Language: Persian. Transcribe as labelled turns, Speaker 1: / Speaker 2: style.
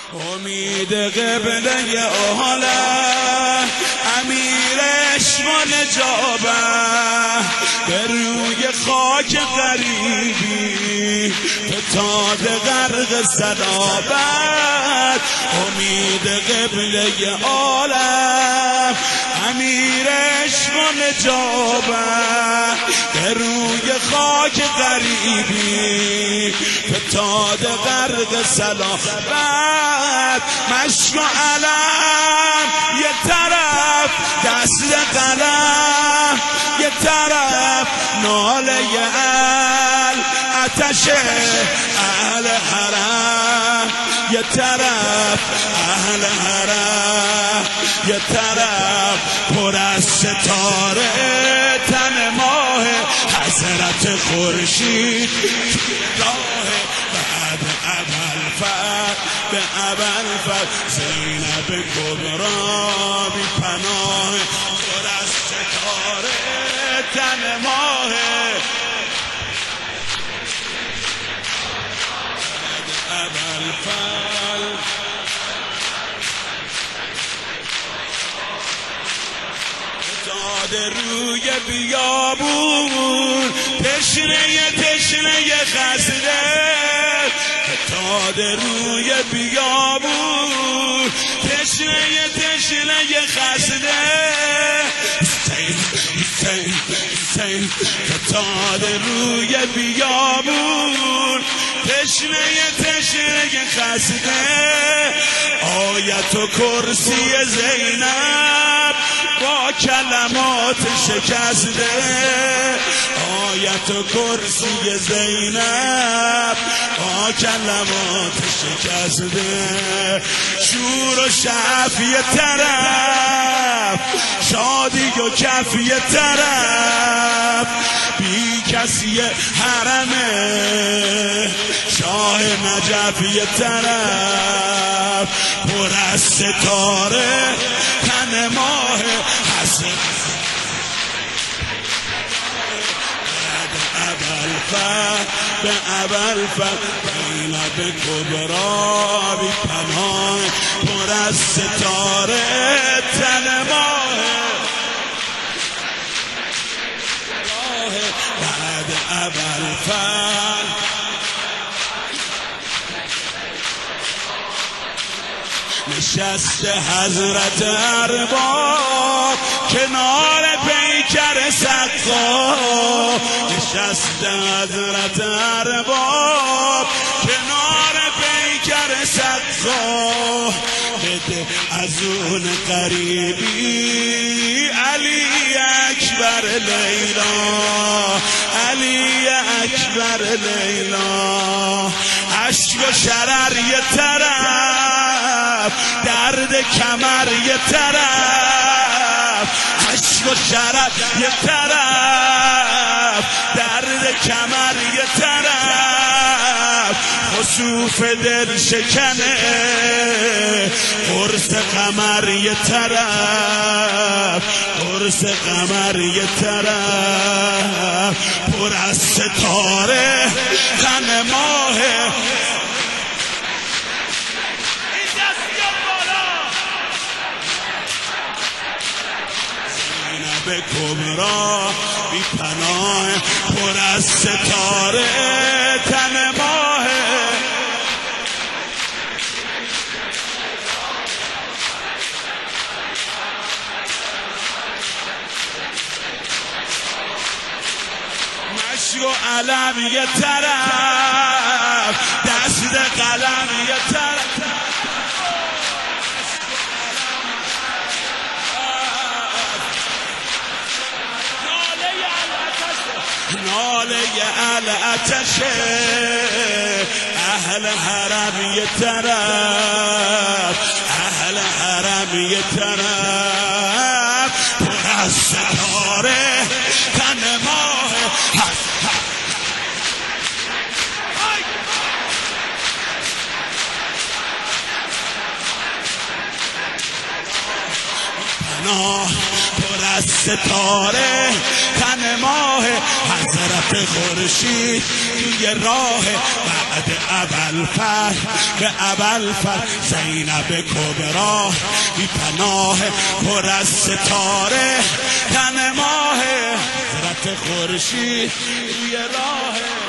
Speaker 1: امید قبله عالم امیر عشق و نجابه به روی خاک غریبی فتاد غرق صلابت. امید قبله عالم امیر عشق و نجابه به روی خاک غریبی فتاد غرق صلابت. مشک و علم یه طرف دست قلم یه طرف ناله آتش اهل حرم یه طرف اهل حرم یه طرف پر از ستاره تن ماه حضرت خورشید راه بعد ابوالفضل به ابوالفضل زینب کبرا بی پناه پر از ستاره تن ماه ابوالفضل داده روی بیابون تشنه خسته داده روی بیابون تشنه خسته داده روی بیابون تشنه خسته آیت و کرسی زینب با کلمات شکسته آیت و کرسی زینب با کلمات شکسته شور و شعف یه طرف شادی و کف یه طرف بی کسی حرمه شاه نجف یه طرف پر از ستاره تن ماه حسن به ابوالفضل زینب کبرا بی پناه پر از ستاره تن ماه بعد ابوالفضل نشست حضرت ارباب کنار پیکر سقا نشست حضرت ارباب کنار پیکر سقا بده از اون قریبی علی اکبر لیلا علی اکبر لیلا عشق و شرر یه طرف درد کمر یه طرف عشق و شرر یه طرف درد کمر یه طرف خسوف دل شکنه قرص قمر یه طرف قرص قمر یه طرف پر از ستاره تن ماه زینب کبرا بی پناه پر از ستاره تن ماه مشک و علم یه طرف دست قلم یه طرف ناله الاتش اهل حرم یه طرف اهل حرم یه طرف پر از ستاره تن ماه پناه پر از ستاره تن ماه حضرت خورشید توی راه بعد ابوالفضل به ابوالفضل زینب کبرا بی پناه پر از ستاره تن ماه حضرت خورشید توی راه